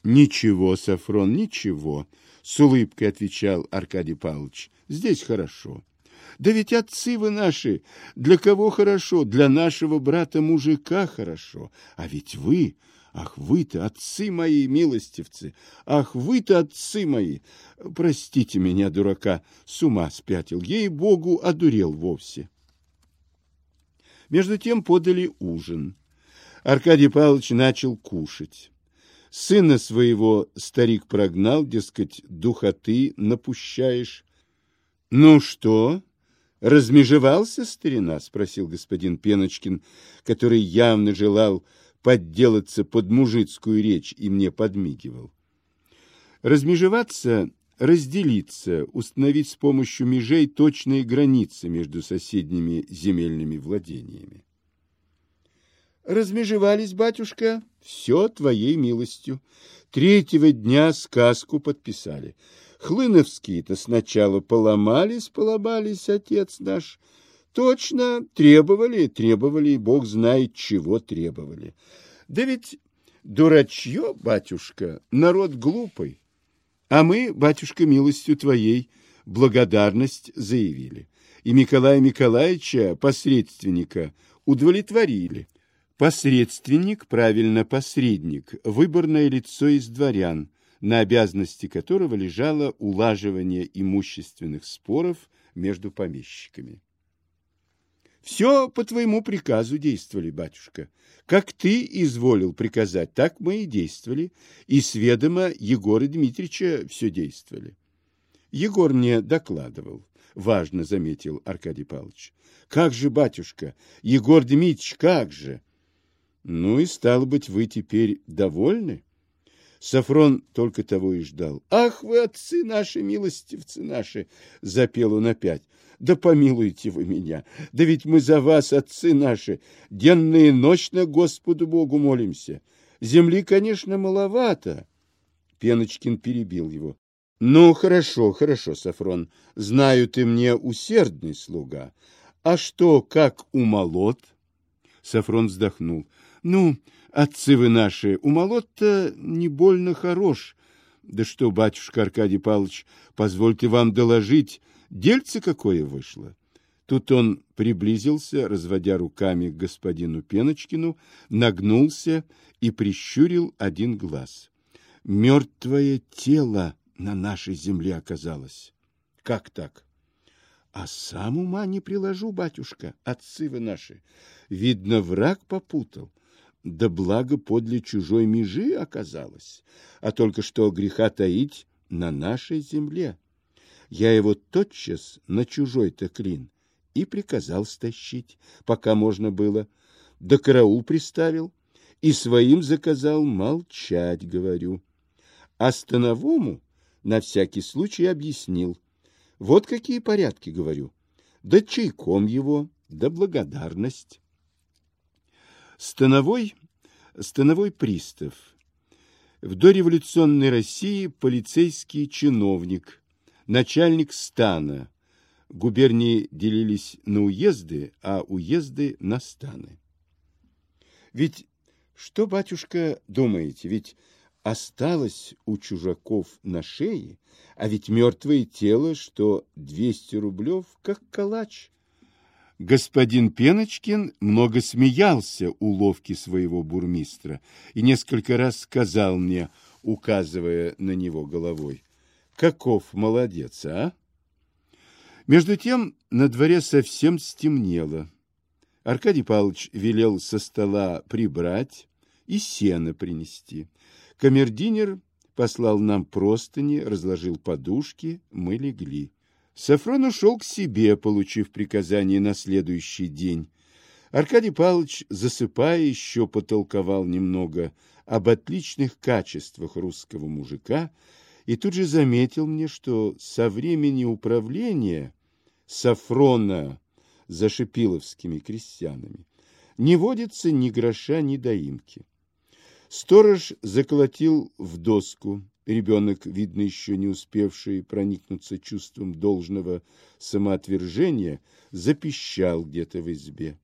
Ничего, Софрон, ничего, с улыбкой отвечал Аркадий Павлович. Здесь хорошо. Да ведь отцы вы наши, для кого хорошо? Для нашего брата-мужика хорошо. А ведь вы, ах, вы-то, отцы мои, милостивцы, ах, вы-то, отцы мои. Простите меня, дурака, с ума спятил, ей-богу, одурел вовсе. Между тем подали ужин. Аркадий Павлович начал кушать. Сына своего старик прогнал, дескать, духоты напущаешь. — Ну что, размежевался, старина? — спросил господин Пеночкин, который явно желал подделаться под мужицкую речь и мне подмигивал. Размежеваться — разделиться, установить с помощью межей точные границы между соседними земельными владениями. Размежевались, батюшка, все твоей милостью. Третьего дня сказку подписали. Хлыновские-то сначала поломались, отец наш. Точно, требовали, Бог знает, чего требовали. Да ведь дурачье, батюшка, народ глупый. А мы, батюшка, милостью твоей, благодарность заявили. И Николая Николаевича, посредственника, удовлетворили. Посредственник, правильно, посредник, выборное лицо из дворян, на обязанности которого лежало улаживание имущественных споров между помещиками. Все по твоему приказу действовали, батюшка. Как ты изволил приказать, так мы и действовали, и с ведома Егора Дмитриевича все действовали. Егор мне докладывал, важно заметил Аркадий Павлович. Как же, батюшка, Егор Дмитриевич, как же? Ну и, стало быть, вы теперь довольны? Софрон только того и ждал. Ах вы, отцы наши, милостивцы наши, запел он опять. Да помилуйте вы меня, да ведь мы за вас, отцы наши, денно и ночно Господу Богу молимся. Земли, конечно, маловато. Пеночкин перебил его. Ну, хорошо, Софрон, знаю, ты мне усердный слуга. А что, как умолот? Софрон вздохнул. Ну, отцы вы наши, умолот-то не больно хорош. Да что, батюшка Аркадий Павлович, позвольте вам доложить, дельце какое вышло. Тут он приблизился, разводя руками к господину Пеночкину, нагнулся и прищурил один глаз. Мертвое тело на нашей земле оказалось. Как так? А сам ума не приложу, батюшка, отцы вы наши. Видно, враг попутал. Да благо подле чужой межи оказалось, а только что греха таить на нашей земле. Я его тотчас на чужой-то клин и приказал стащить, пока можно было, да караул приставил и своим заказал молчать, говорю. А становому на всякий случай объяснил. Вот какие порядки, говорю, да чайком его, да благодарность. Становой пристав. В дореволюционной России полицейский чиновник, начальник стана. Губернии делились на уезды, а уезды на станы. Ведь что, батюшка, думаете, ведь осталось у чужаков на шее, а ведь мертвое тело, что 200 рублев, как калач. Господин Пеночкин много смеялся уловки своего бурмистра и несколько раз сказал мне, указывая на него головой, каков молодец, а? Между тем на дворе совсем стемнело. Аркадий Павлович велел со стола прибрать и сено принести. Камердинер послал нам простыни, разложил подушки, мы легли. Софрон ушел к себе, получив приказание на следующий день. Аркадий Павлович, засыпая, еще потолковал немного об отличных качествах русского мужика и тут же заметил мне, что со времени управления Софрона за шипиловскими крестьянами не водится ни гроша, ни доимки. Сторож заколотил в доску. Ребенок, видно, еще не успевший проникнуться чувством должного самоотвержения, запищал где-то в избе.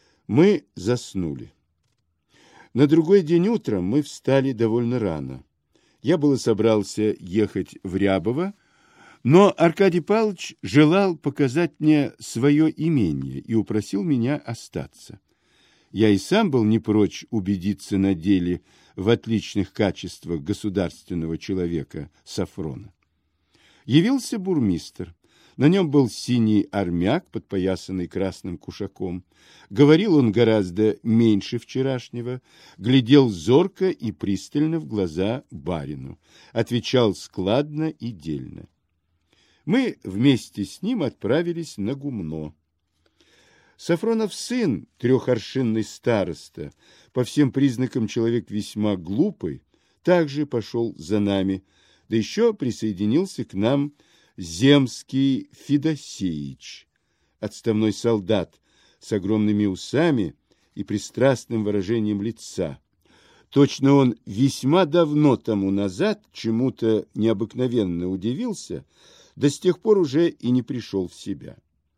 Мы заснули. На другой день утром мы встали довольно рано. Я было собрался ехать в Рябово, но Аркадий Павлович желал показать мне свое имение и упросил меня остаться. Я и сам был не прочь убедиться на деле в отличных качествах государственного человека Сафрона. Явился бурмистр. На нем был синий армяк, подпоясанный красным кушаком. Говорил он гораздо меньше вчерашнего, глядел зорко и пристально в глаза барину, отвечал складно и дельно. Мы вместе с ним отправились на гумно. Сафронов сын, трехоршинный староста, по всем признакам человек весьма глупый, также пошел за нами, да еще присоединился к нам Земский Федосеич, отставной солдат с огромными усами и пристрастным выражением лица. Точно он весьма давно тому назад чему-то необыкновенно удивился, да с тех пор уже и не пришел в себя.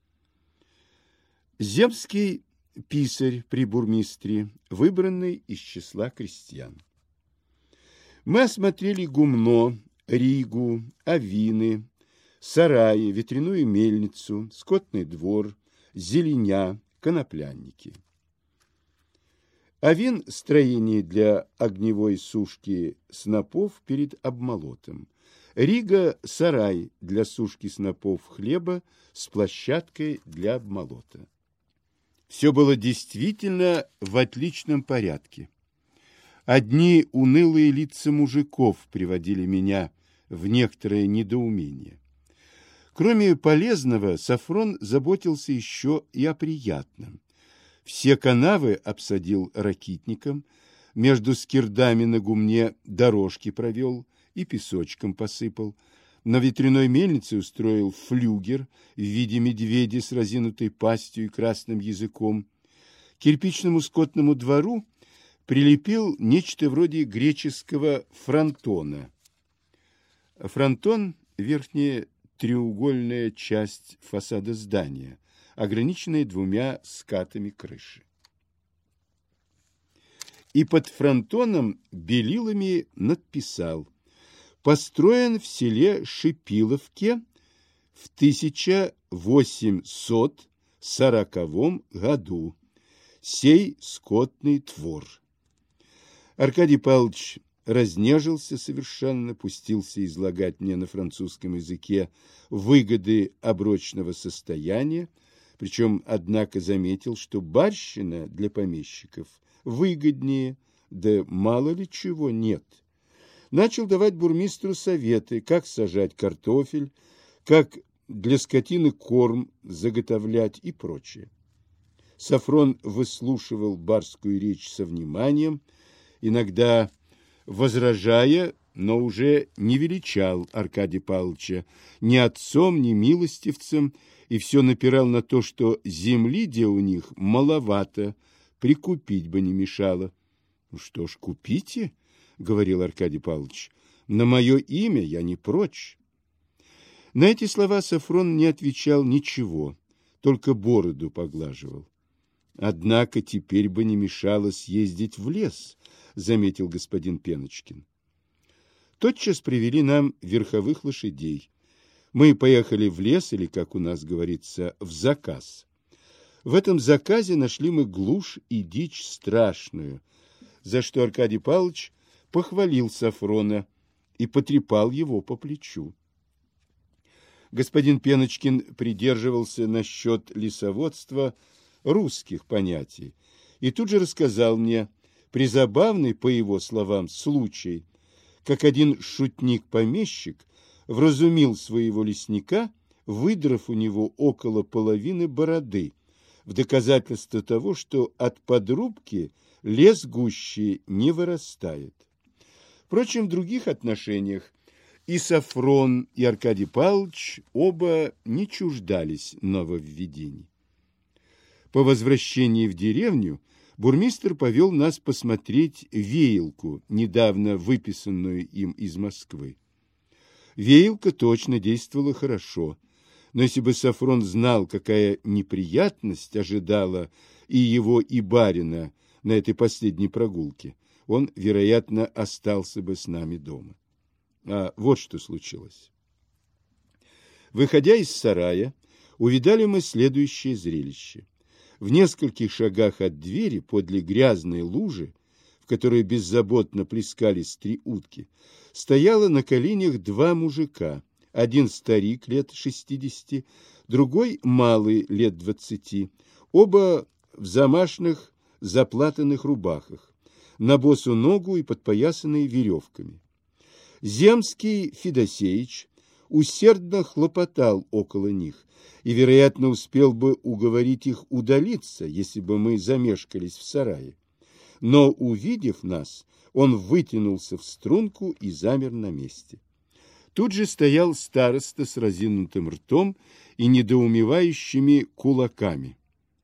Земский писарь при бурмистре, выбранный из числа крестьян. Мы осмотрели гумно, Ригу, авины, сараи, ветряную мельницу, скотный двор, зеленя, коноплянники. Авин – строение для огневой сушки снопов перед обмолотом. Рига – сарай для сушки снопов хлеба с площадкой для обмолота. Все было действительно в отличном порядке. Одни унылые лица мужиков приводили меня в некоторое недоумение. Кроме полезного, Сафрон заботился еще и о приятном. Все канавы обсадил ракитником, между скирдами на гумне дорожки провел и песочком посыпал. На ветряной мельнице устроил флюгер в виде медведя с разинутой пастью и красным языком. К кирпичному скотному двору прилепил нечто вроде греческого фронтона. Фронтон – верхняя треугольная часть фасада здания, ограниченная двумя скатами крыши. И под фронтоном белилами надписал: построен в селе Шипиловке в 1840 году. Сей скотный двор. Аркадий Павлович разнежился совершенно, пустился излагать мне на французском языке выгоды оброчного состояния, причем, однако, заметил, что барщина для помещиков выгоднее, да мало ли чего нет. Начал давать бурмистру советы, как сажать картофель, как для скотины корм заготовлять и прочее. Сафрон выслушивал барскую речь со вниманием, иногда возражая, но уже не величал Аркадия Павловича ни отцом, ни милостивцем, и все напирал на то, что земли, где у них, маловато, прикупить бы не мешало. — Ну что ж, купите, — говорил Аркадий Павлович, — на мое имя я не прочь. На эти слова Сафрон не отвечал ничего, только бороду поглаживал. — Однако теперь бы не мешало съездить в лес, — заметил господин Пеночкин. Тотчас привели нам верховых лошадей. Мы поехали в лес, или, как у нас говорится, в заказ. В этом заказе нашли мы глушь и дичь страшную, за что Аркадий Павлович похвалил Сафрона и потрепал его по плечу. Господин Пеночкин придерживался насчет лесоводства русских понятий и тут же рассказал мне призабавный, по его словам, случай, как один шутник-помещик вразумил своего лесника, выдрав у него около половины бороды, в доказательство того, что от подрубки лес гуще не вырастает. Впрочем, в других отношениях и Сафрон, и Аркадий Павлович оба не чуждались нововведений. По возвращении в деревню бурмистр повел нас посмотреть веялку, недавно выписанную им из Москвы. Веялка точно действовала хорошо, но если бы Сафрон знал, какая неприятность ожидала и его, и барина на этой последней прогулке, он, вероятно, остался бы с нами дома. А вот что случилось. Выходя из сарая, увидали мы следующее зрелище. В нескольких шагах от двери, подле грязной лужи, в которой беззаботно плескались 3 утки, стояло на коленях 2 мужика. Один старик лет 60, другой малый лет 20, оба в замашных заплатанных рубахах, на босу ногу и подпоясанные веревками. Земский Федосеич усердно хлопотал около них и, вероятно, успел бы уговорить их удалиться, если бы мы замешкались в сарае. Но, увидев нас, он вытянулся в струнку и замер на месте. Тут же стоял староста с разинутым ртом и недоумевающими кулаками.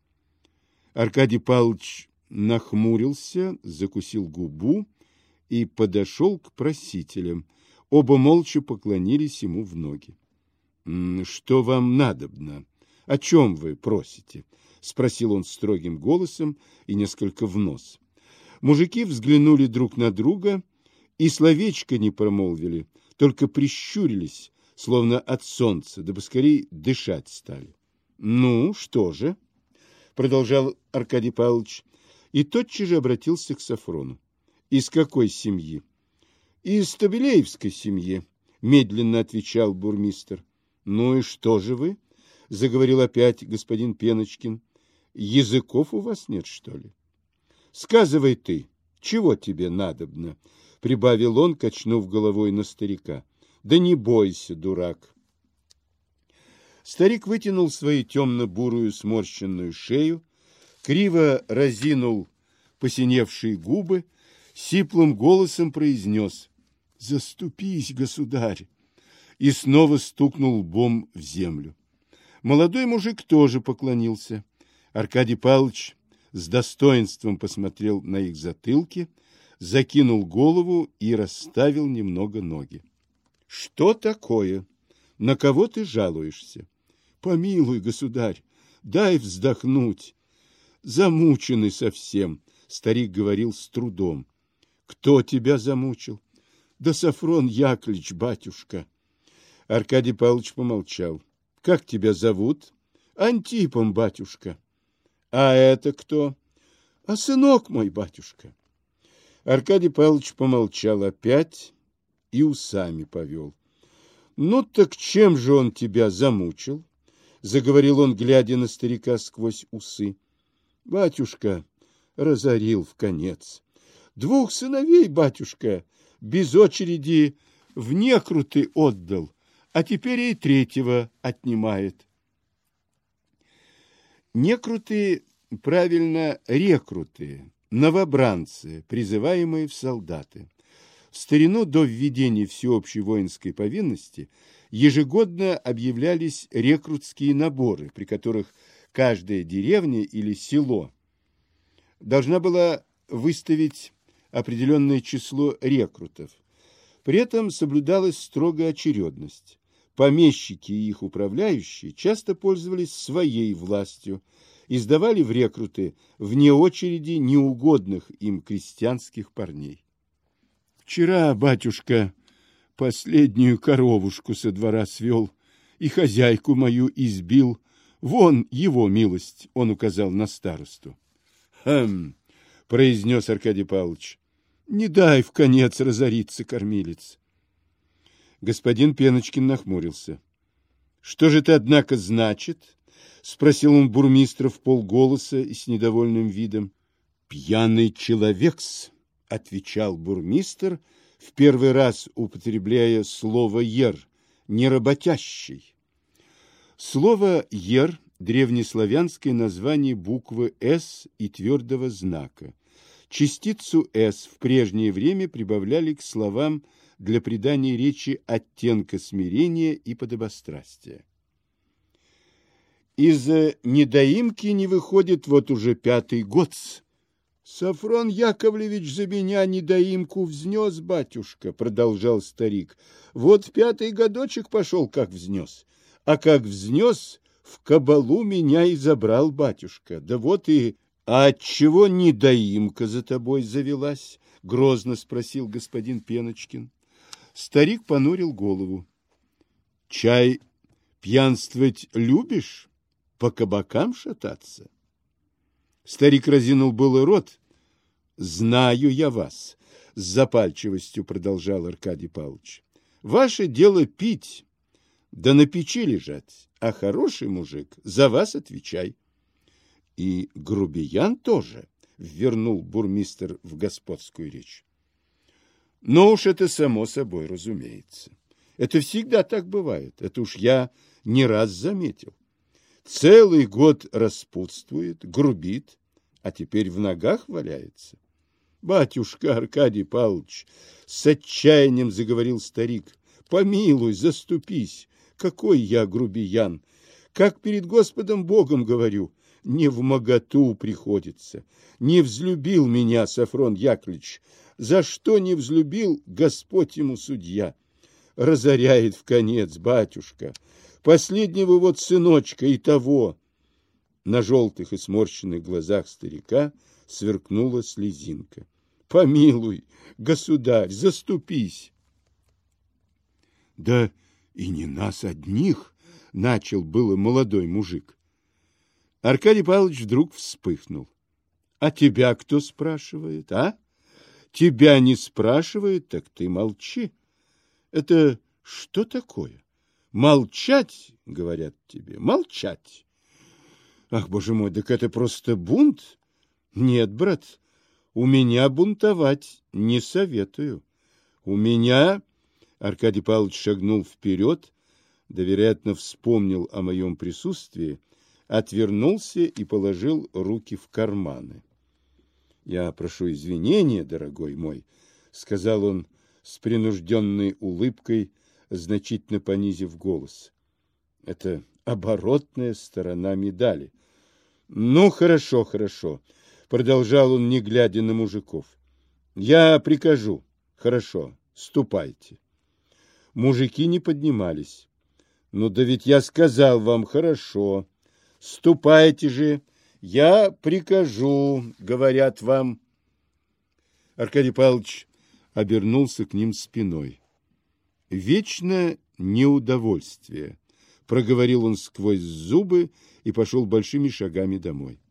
Аркадий Павлович нахмурился, закусил губу и подошел к просителям. Оба молча поклонились ему в ноги. — Что вам надобно? О чем вы просите? — спросил он строгим голосом и несколько в нос. Мужики взглянули друг на друга и словечко не промолвили, только прищурились, словно от солнца, да поскорей дышать стали. — Ну, что же? — продолжал Аркадий Павлович, и тотчас же обратился к Софрону. — Из какой семьи? — Из Тобелеевской семьи, — медленно отвечал бурмистр. — Ну и что же вы? — заговорил опять господин Пеночкин. — Языков у вас нет, что ли? — Сказывай ты, чего тебе надобно? — прибавил он, качнув головой на старика. — Да не бойся, дурак. Старик вытянул свою темно-бурую сморщенную шею, криво разинул посиневшие губы, сиплым голосом произнес: «Заступись, государь!» и снова стукнул лбом в землю. Молодой мужик тоже поклонился. Аркадий Павлович с достоинством посмотрел на их затылки, закинул голову и расставил немного ноги. — Что такое? На кого ты жалуешься? — Помилуй, государь, дай вздохнуть. Замученный совсем, — старик говорил с трудом. — Кто тебя замучил? — Да Софрон Яковлевич, батюшка. Аркадий Павлович помолчал. — Как тебя зовут? — Антипом, батюшка. — А это кто? — А сынок мой, батюшка. Аркадий Павлович помолчал опять и усами повел. — Ну так чем же он тебя замучил? — заговорил он, глядя на старика сквозь усы. — Батюшка разорил вконец. 2 сыновей, батюшка, без очереди в некруты отдал, а теперь и 3-го отнимает. Некруты, правильно, рекруты, новобранцы, призываемые в солдаты. В старину до введения всеобщей воинской повинности ежегодно объявлялись рекрутские наборы, при которых каждая деревня или село должна была выставить определенное число рекрутов. При этом соблюдалась строгая очередность. Помещики и их управляющие часто пользовались своей властью и сдавали в рекруты вне очереди неугодных им крестьянских парней. Вчера батюшка последнюю коровушку со двора свел и хозяйку мою избил. Вон его милость, он указал на старосту. — Хм, — произнес Аркадий Павлович, — не дай вконец разориться, кормилец. Господин Пеночкин нахмурился. — Что же это, однако, значит? — спросил он бурмистра вполголоса и с недовольным видом. — Пьяный человек-с, — отвечал бурмистр, в первый раз употребляя слово «ер», неработящий. Слово «ер» — древнеславянское название буквы «с» и твердого знака. Частицу «с» в прежнее время прибавляли к словам для придания речи оттенка смирения и подобострастия. Из недоимки не выходит вот уже 5-й год. Софрон Яковлевич за меня недоимку взнес, батюшка, продолжал старик. Вот 5-й годочек пошел, как взнес. А как взнес, в кабалу меня и забрал батюшка. Да вот и... А отчего недоимка за тобой завелась? Грозно спросил господин Пеночкин. Старик понурил голову. Чай пьянствовать любишь? По кабакам шататься? Старик разинул было рот. Знаю я вас, с запальчивостью продолжал Аркадий Павлович. Ваше дело пить, да на печи лежать, а хороший мужик за вас отвечай. И грубиян тоже, ввернул бурмистр в господскую речь. Но уж это само собой разумеется. Это всегда так бывает, это уж я не раз заметил. Целый год распутствует, грубит, а теперь в ногах валяется. Батюшка Аркадий Павлович, с отчаянием заговорил старик, помилуй, заступись, какой я грубиян, как перед Господом Богом говорю, не вмоготу приходится, не взлюбил меня Сафрон Яковлевич, за что не взлюбил, Господь ему судья. Разоряет вконец, батюшка, последнего вот сыночка и того. На желтых и сморщенных глазах старика сверкнула слезинка. Помилуй, государь, заступись. Да и не нас одних, начал было молодой мужик. Аркадий Павлович вдруг вспыхнул. А тебя кто спрашивает, а? Тебя не спрашивает, так ты молчи. Это что такое? Молчать, говорят тебе, молчать. Ах, боже мой, так это просто бунт? Нет, брат, у меня бунтовать не советую. У меня... Аркадий Павлович шагнул вперед, да, вероятно, вспомнил о моем присутствии, отвернулся и положил руки в карманы. «Я прошу извинения, дорогой мой», — сказал он с принужденной улыбкой, значительно понизив голос. «Это оборотная сторона медали». «Ну, хорошо, хорошо», — продолжал он, не глядя на мужиков. «Я прикажу. Хорошо, ступайте». Мужики не поднимались. «Ну да ведь я сказал вам, хорошо. Ступайте же. Я прикажу, говорят вам». Аркадий Павлович обернулся к ним спиной. «Вечно неудовольствие», — проговорил он сквозь зубы и пошел большими шагами домой.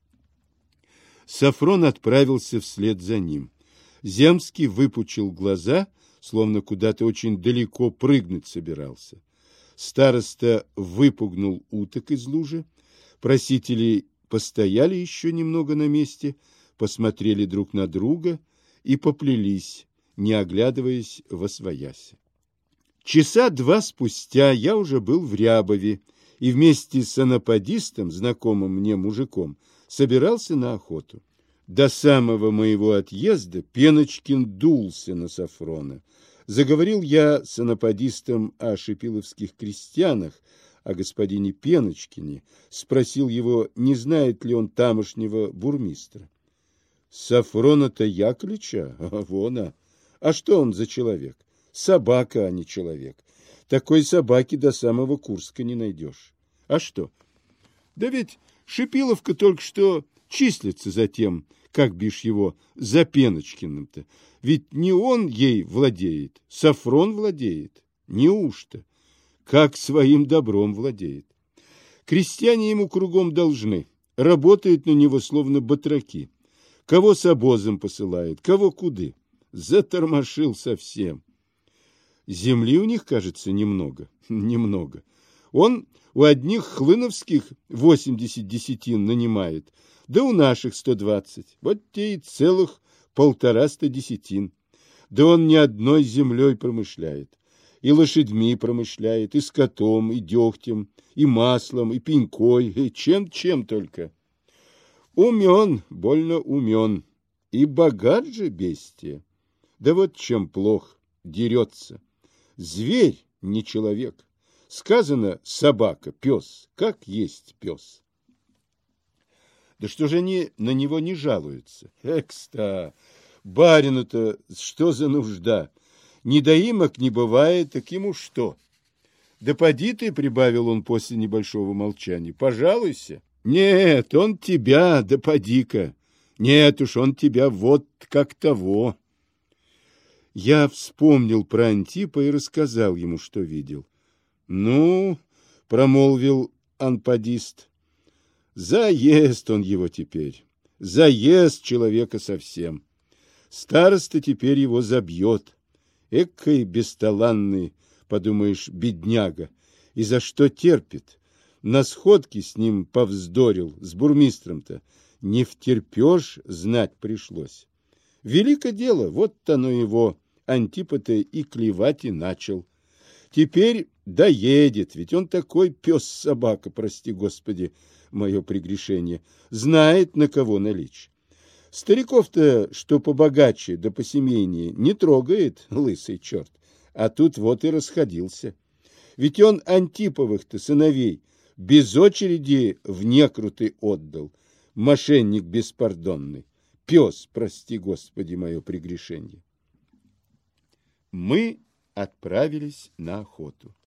Сафрон отправился вслед за ним. Земский выпучил глаза, словно куда-то очень далеко прыгнуть собирался. Староста выпугнул уток из лужи. Просители постояли еще немного на месте, посмотрели друг на друга и поплелись, не оглядываясь восвоясь. Часа два спустя я уже был в Рябове и вместе с анаподистом, знакомым мне мужиком, собирался на охоту. До самого моего отъезда Пеночкин дулся на Сафрона. Заговорил я с анаподистом о шипиловских крестьянах, о господине Пеночкине, спросил его, не знает ли он тамошнего бурмистра. Сафрона-то Яковлевича? Вон, а что он за человек? Собака, а не человек. Такой собаки до самого Курска не найдешь. А что? Да ведь Шипиловка только что числится за тем, как бишь его, за Пеночкиным-то. Ведь не он ей владеет, Сафрон владеет. Неужто? Как своим добром владеет. Крестьяне ему кругом должны, работают на него словно батраки. Кого с обозом посылает, кого куды. Затормошил совсем. Земли у них, кажется, немного. Немного. Он у одних хлыновских 80 десятин нанимает, да у наших 120. Вот те и целых 150 десятин. Да он не одной землей промышляет. И лошадьми промышляет, и скотом, и дегтем, и маслом, и пенькой, и чем только. Умен, больно умен. И богат же бестия. Да вот чем плох, дерется. Зверь, не человек. Сказано собака, пес, как есть пес. Да что же они на него не жалуются? Экста, барину-то что за нужда? Недоимок не бывает, так ему что? Да поди ты, прибавил он после небольшого молчания, пожалуйся. Нет, он тебя, да поди-ка. Нет уж, он тебя вот как того. Я вспомнил про Антипа и рассказал ему, что видел. — Ну, — промолвил анпадист, — заест он его теперь, заест человека совсем. Староста теперь его забьет. Экой бесталанный, подумаешь, бедняга. И за что терпит? На сходке с ним повздорил, с бурмистром-то. Не втерпешь, знать пришлось. Велико дело, вот оно его, Антипа-то и клевать и начал. Теперь доедет, ведь он такой пес-собака, прости господи, мое прегрешение, знает, на кого налечь. Стариков-то, что побогаче да посемейнее, не трогает лысый черт, а тут вот и расходился. Ведь он Антиповых-то сыновей без очереди в некруты отдал, мошенник беспардонный, пес, прости господи, мое прегрешение. Мы отправились на охоту.